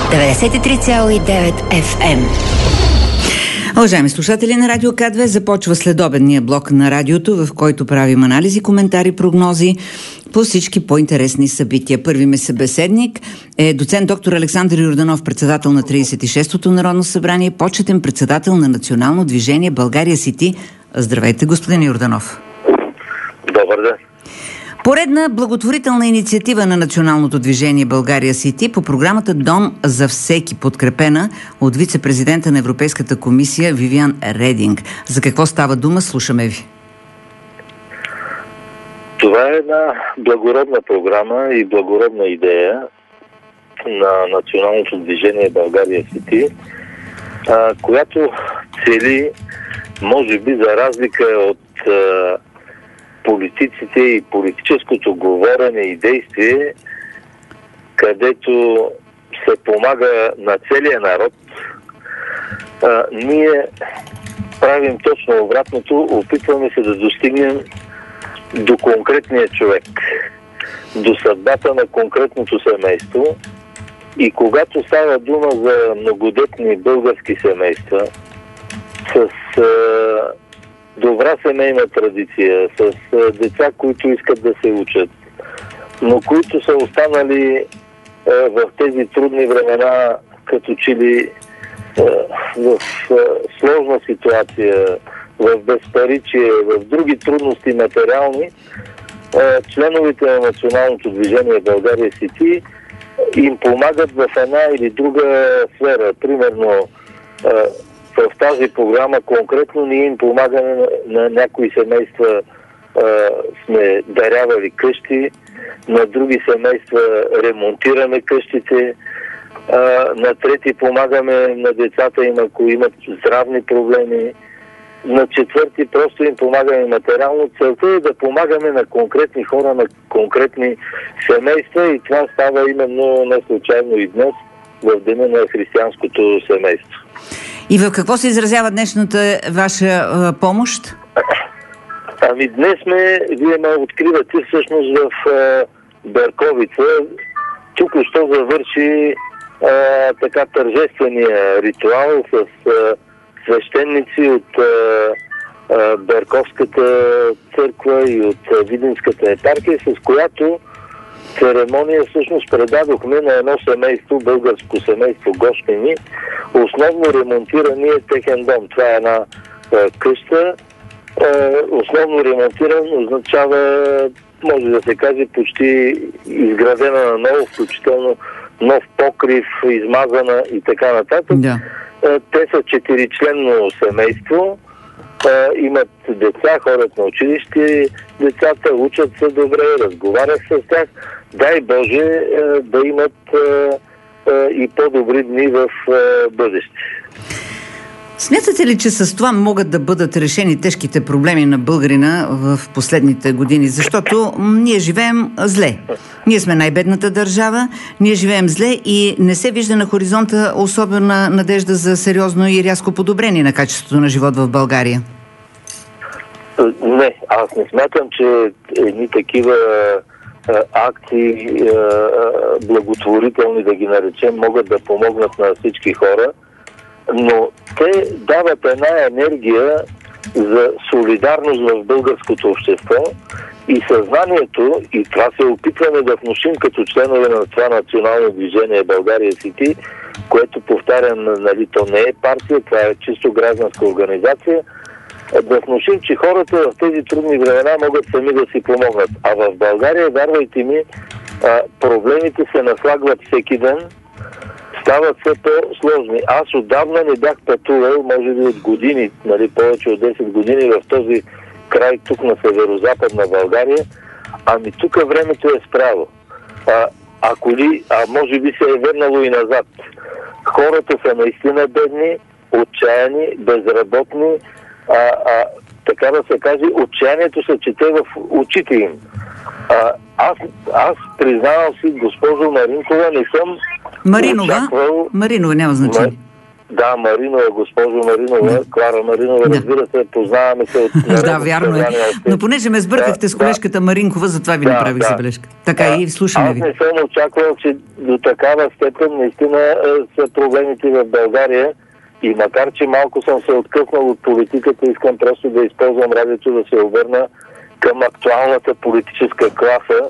93,9 FM. Уважаеми слушатели на Радио К2, започва следобедния блок на радиото, в който правим анализи, коментари, прогнози по всички по-интересни събития. Първи ми събеседник е доцент доктор Александър Йорданов, председател на 36-то Народно събрание, почетен председател на Национално движение България Сити. Здравейте, господин Йорданов. Добър ден. Поредна благотворителна инициатива на Националното движение България Сити по програмата Дом за всеки, подкрепена от вице-президента на Европейската комисия Вивиан Рединг. За какво става дума? Слушаме ви. Това е една благородна програма и благородна идея на Националното движение България Сити, която цели, може би за разлика от политиците и политическото говорене и действие, където се помага на целия народ, ние правим точно обратното, опитваме се да достигнем до конкретния човек, до съдбата на конкретното семейство. И когато става дума за многодетни български семейства с добра семейна традиция, с деца, които искат да се учат, но които са останали в тези трудни времена, като че ли в сложна ситуация, в безпаричие, в други трудности материални, членовете на Националното движение България Сити им помагат в една или друга сфера. Примерно, в тази програма конкретно ние им помагаме на някои семейства, сме дарявали къщи, на други семейства ремонтираме къщите, на трети помагаме на децата им, ако имат здравни проблеми, на четвърти просто им помагаме материално. Целта е да помагаме на конкретни хора, на конкретни семейства, и това става именно не случайно и днес, в деня на християнското семейство. И в какво се изразява днешната ваша помощ? Ами днес вие ме откривате всъщност в Берковица. Току-що завърши така тържествения ритуал с свещеници от Берковската църква и от Видинската епархия, с която церемония всъщност предадохме на едно семейство, българско семейство Гошкини, основно ремонтирания техен дом. Това е една къща. Основно ремонтиран означава, може да се каже, почти изградена на ново, включително нов покрив, измазана и така нататък. Да. Те са 4-членно семейство. Имат деца, ходят на училище, децата учат се добре, разговарят с тях. Дай Боже да имат и по-добри дни в бъдеще. Смятате ли, че с това могат да бъдат решени тежките проблеми на българина в последните години? Защото ние живеем зле. Ние сме най-бедната държава, ние живеем зле и не се вижда на хоризонта особена надежда за сериозно и рязко подобрение на качеството на живот в България. Не, аз не смятам, че едни такива акции, благотворителни да ги наречем, могат да помогнат на всички хора, но те дават една енергия за солидарност в българското общество и съзнанието, и това се опитваме да внушим като членове на това Национално движение България Сити, което, повтарям, нали, то не е партия, това е чисто гражданска организация, да внушим, че хората в тези трудни времена могат сами да си помогнат. А в България, вярвайте ми, проблемите се наслагват всеки ден, стават все по-сложни. Аз отдавна не бях пътувал, може би от години, нали, повече от 10 години в този край тук на северо-западна България. Ами тук времето е справо. Може би се е върнало и назад. Хората са наистина бедни, отчаяни, безработни, така да се каже, отчаянието се чете в очите им. Аз признавам си, госпожо Маринкова, не съм Маринова, няма значение. Да, Маринова, госпожо Маринова, Клара Маринова, разбира се, познаваме се от да, вярно е. Но понеже ме сбъркахте с колежката Маринкова, затова ви направих забележка. Така и слушаме ви. Аз не съм очаквал, че до такава степен наистина са проблемите в България и макар, че малко съм се откъснал от политиката, искам просто да използвам радиото да се обърна към актуалната политическа класа,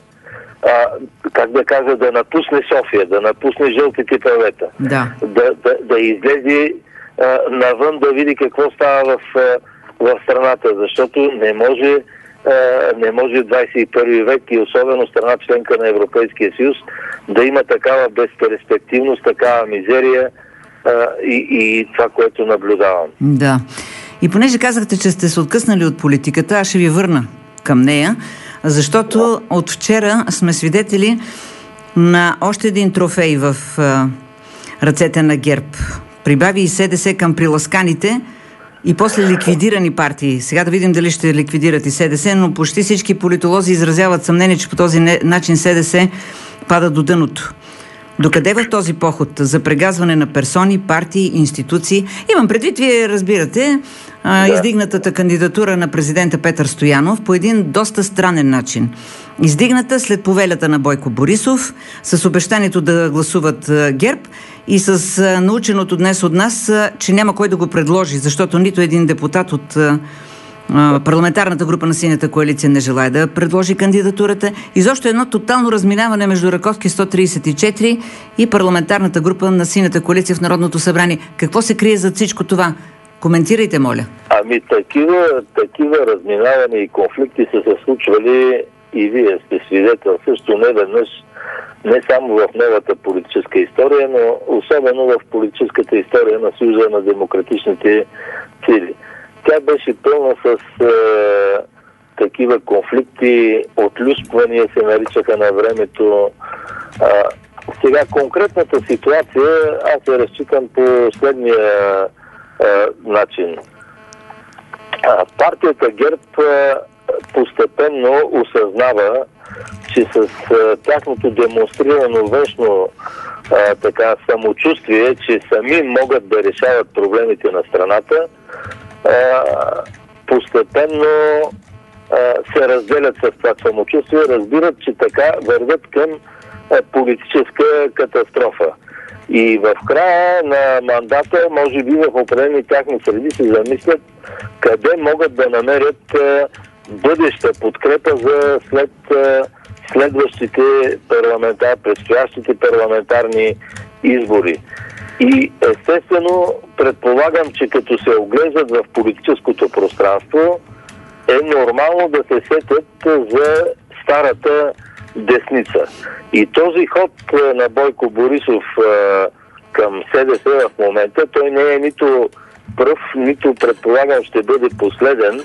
как да кажа, да напусне София, да напусне жълтите павета, да излезе навън, да види какво става в страната, защото не може в 21 век и особено страна членка на Европейския съюз да има такава безперспективност, такава мизерия и това, което наблюдавам. Да. И понеже казахте, че сте се откъснали от политиката, аз ще ви върна към нея, защото от вчера сме свидетели на още един трофей в ръцете на ГЕРБ. Прибави и СДС към приласканите и после ликвидирани партии. Сега да видим дали ще ликвидират и СДС, но почти всички политолози изразяват съмнение, че по този начин СДС пада до дъното. Докъде в този поход за прегазване на персони, партии, институции? Имам предвид, вие разбирате, издигнатата кандидатура на президента Петър Стоянов по един доста странен начин. Издигната след повелята на Бойко Борисов, с обещанието да гласуват ГЕРБ и с наученото днес от нас, че няма кой да го предложи, защото нито един депутат от парламентарната група на Синята коалиция не желая да предложи кандидатурата. Изобщо едно тотално разминаване между Раковски 134 и парламентарната група на Синята коалиция в Народното събрание. Какво се крие зад всичко това? Коментирайте, моля. Такива разминавания и конфликти са се случвали и вие сте свидетел също не веднъж, не само в новата политическа история, но особено в политическата история на Съюза на демократичните сили. Тя беше пълна с такива конфликти, отлюспвания се наричаха на времето. Сега конкретната ситуация аз я разчитам по следния начин. Партията ГЕРБ постепенно осъзнава, че с тяхното демонстрирано външно самочувствие, че сами могат да решават проблемите на страната, постепенно се разделят с това самочувствие, разбират, че така вървят към политическа катастрофа. И в края на мандата, може би в определени тяхни среди се замислят къде могат да намерят бъдеща подкрепа за следващите предстоящите парламентарни избори. И естествено, предполагам, че като се оглеждат в политическото пространство, е нормално да се сетят за старата десница. И този ход на Бойко Борисов към СДС в момента, той не е нито пръв, нито предполагам ще бъде последен,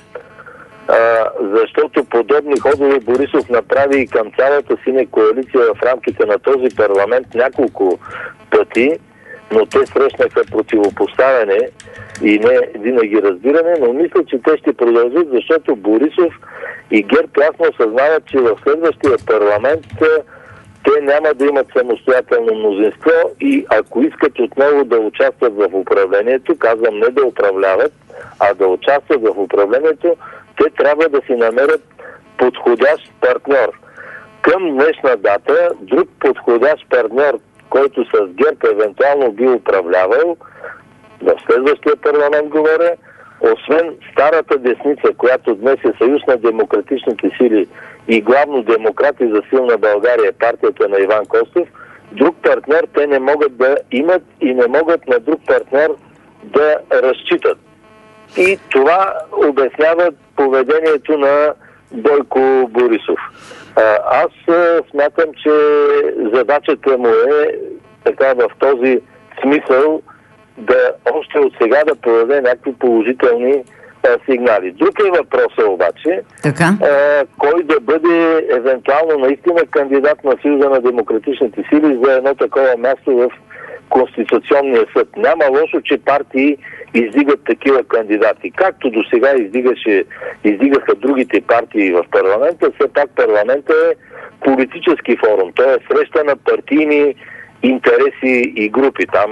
защото подобни ходове Борисов направи и към цялата Синя коалиция в рамките на този парламент няколко пъти, но те срещнаха противопоставяне и не винаги разбиране, но мисля, че те ще продължат, защото Борисов и ГЕРБ ясно осъзнават, че в следващия парламент те няма да имат самостоятелно мнозинство и ако искат отново да участват в управлението, казвам не да управляват, а да участват в управлението, те трябва да си намерят подходящ партньор. Към днешна дата друг подходящ партньор, който с ГЕРБ евентуално би управлявал, в следващия парламент говоря, освен старата десница, която днес е Съюз на демократичните сили и главно Демократи за силна България, партията на Иван Костов, друг партньор те не могат да имат и не могат на друг партньор да разчитат. И това обяснява поведението на Бойко Борисов. Аз смятам, че задачата му е така в този смисъл да още от сега да подаде някакви положителни сигнали. Друг е въпросът обаче, кой да бъде евентуално наистина кандидат на Съюза на демократичните сили за едно такова място в Конституционния съд. Няма лошо, че партии издигат такива кандидати. Както до сега издигаха другите партии в парламента, все пак парламента е политически форум. Той е среща на партийни интереси и групи. Там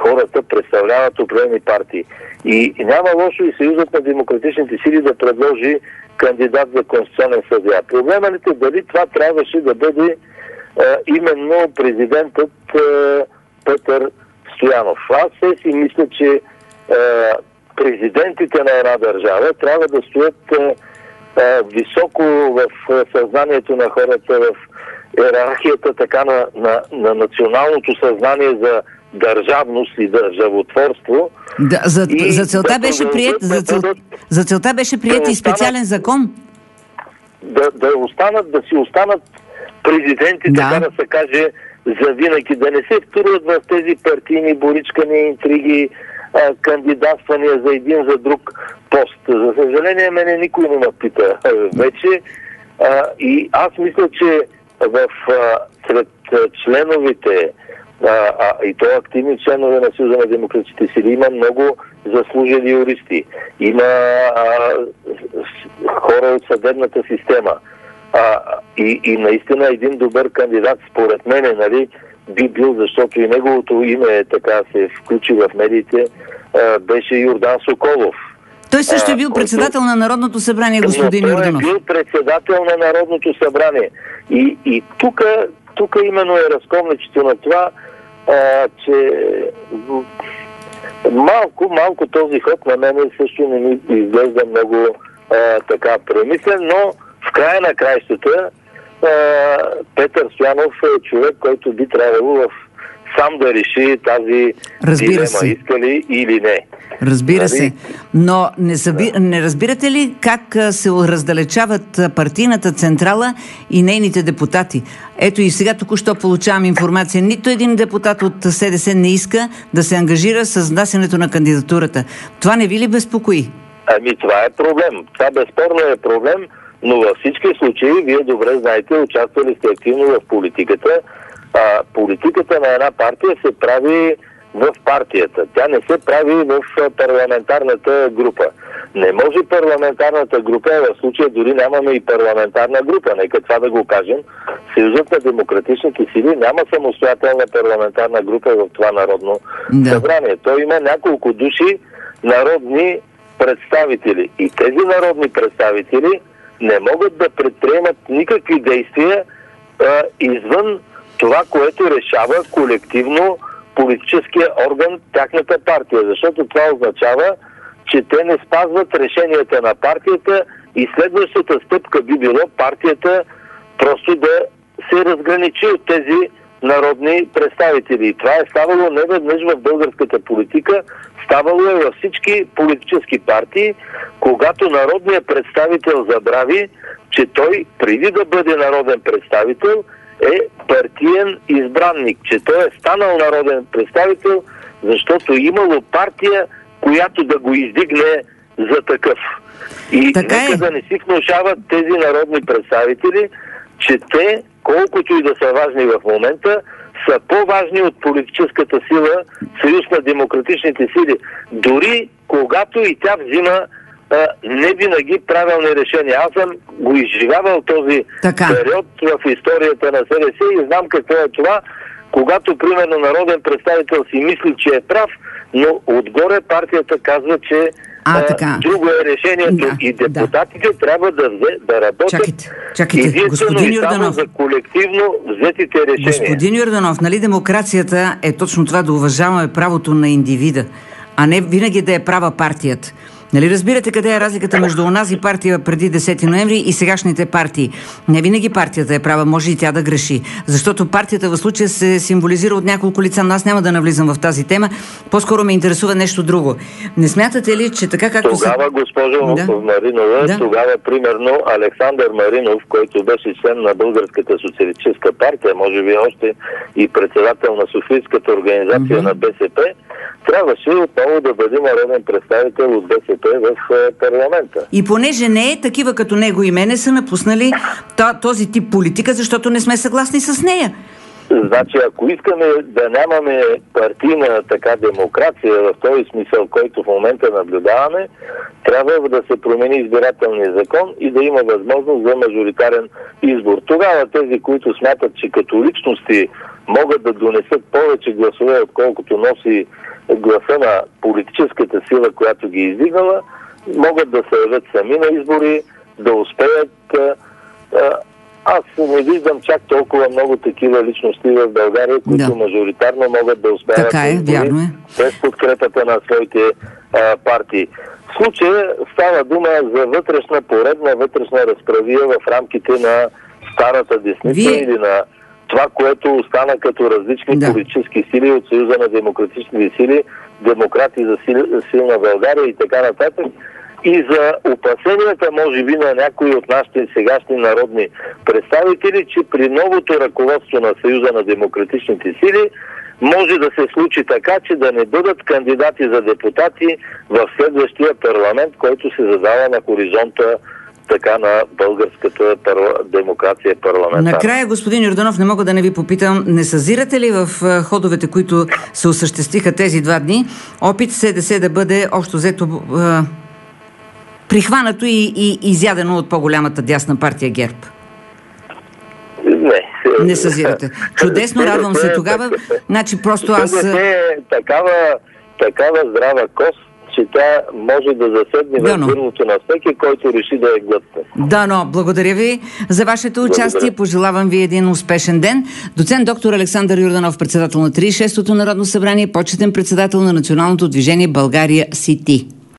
хората представляват определени партии. И няма лошо и Съюзът на демократичните сили да предложи кандидат за конституционен съдия. Проблемът е дали това трябваше да бъде именно президентът Петър Стоянов. Аз си мисля, че президентите на една държава трябва да стоят високо в съзнанието на хората, в иерархията така на националното съзнание за държавност и държавотворство. Да, за целта беше приет, за целта беше приет и специален закон. Да си останат президенти, така да се каже, за винаги, да не се втурват в тези партийни боричкани, интриги, кандидатствания за един за друг пост. За съжаление, мене никой не ме пита вече. И аз мисля, че сред членовете, и то активни членове на Съюза на демократичните сили, има много заслужени юристи. Има хора от съдебната система. И наистина един добър кандидат, според мене, нали, би бил, защото и неговото име така се включи в медиите, беше Йордан Соколов. Той също е бил председател на Народното събрание, господин Йорданов. Той е бил председател на Народното събрание. И тук именно е разковничето на това, че малко този ход на мен също не ми изглежда много така премислен, но в края на краищата Петър Стоянов е човек, който би трябвало сам да реши тази дилема, иска ли или не. Разбира се. Но не разбирате ли как се раздалечават партийната централа и нейните депутати? Ето и сега току-що получавам информация. Нито един депутат от СДС не иска да се ангажира с внасянето на кандидатурата. Това не ви ли безпокои? Това е проблем. Това безспорно е проблем, но във всички случаи, вие добре знаете, участвали сте активно в политиката. Политиката на една партия се прави в партията. Тя не се прави в парламентарната група. Не може парламентарната група, в случая дори нямаме и парламентарна група, нека това да го кажем. Съюзът на демократичните сили няма самостоятелна парламентарна група в това народно събрание. Той има няколко души народни представители. И тези народни представители не могат да предприемат никакви действия извън това, което решава колективно политическия орган, тяхната партия. Защото това означава, че те не спазват решенията на партията и следващата стъпка би било партията просто да се разграничи от тези народни представители. И това е ставало не веднъж в българската политика, ставало е във всички политически партии, когато народният представител забрави, че той преди да бъде народен представител е партиен избранник, че той е станал народен представител, защото имало партия, която да го издигне за такъв. И нека да не си внушават тези народни представители, че те, колкото и да са важни в момента, са по-важни от политическата сила Съюз на демократичните сили. Дори когато и тя взима не винаги правилни решения. Аз съм го изживявал този период в историята на СДС и знам какво е това, когато, примерно, народен представител си мисли, че е прав, но отгоре партията казва, че друго е решението и депутатите трябва да работят господин Йорданов, за колективно взетите решения. Господин Йорданов, нали демокрацията е точно това, да уважаваме правото на индивида, а не винаги да е права партията. Нали разбирате къде е разликата между онази партия преди 10 ноември и сегашните партии? Не винаги партията е права, може и тя да греши. Защото партията в случая се символизира от няколко лица, но аз няма да навлизам в тази тема. По-скоро ме интересува нещо друго. Не смятате ли, че така както тогава, госпожо Маринова, тогава примерно Александър Маринов, който беше член на Българската социалистическа партия, може би още и председател на Софийската организация на БСП, трябваше отново да бъде народен представител от БСП в парламента. И понеже не е, такива като него и мене са напуснали този тип политика, защото не сме съгласни с нея. Значи, ако искаме да нямаме партийна така демокрация в този смисъл, който в момента наблюдаваме, трябва да се промени избирателния закон и да има възможност за мажоритарен избор. Тогава тези, които смятат, че като личности могат да донесат повече гласове, отколкото носи гласа на политическата сила, която ги издигнала, могат да се явят сами на избори, да успеят. Аз не виждам чак толкова много такива личности в България, които мажоритарно могат да успеят така е, вярно е, без подкрепата на своите партии. В случая става дума за поредна вътрешна разправия в рамките на старата десница или на това, което остана като различни политически сили от Съюза на демократични сили, Демократи за силна България и така нататък. И за опасенията, може би, на някои от нашите сегашни народни представители, че при новото ръководство на Съюза на демократичните сили може да се случи така, че да не бъдат кандидати за депутати в следващия парламент, който се задава на хоризонта така на българската демокрация парламентарна. Накрая, господин Йорданов, не мога да не ви попитам, не съзирате ли в ходовете, които се осъществиха тези 2 дни, опит СДС да бъде общо взето прихванато и изядено от по-голямата дясна партия ГЕРБ? Не съзирате. Чудесно, радвам се тогава. Значи просто аз... такава здрава кост, че тя може да заседне в гърлото на всеки, който реши да я глътне. Дано, благодаря ви за вашето участие. Пожелавам ви един успешен ден. Доцент доктор Александър Йорданов, председател на 36-то Народно събрание, почетен председател на Националното движение България Сити.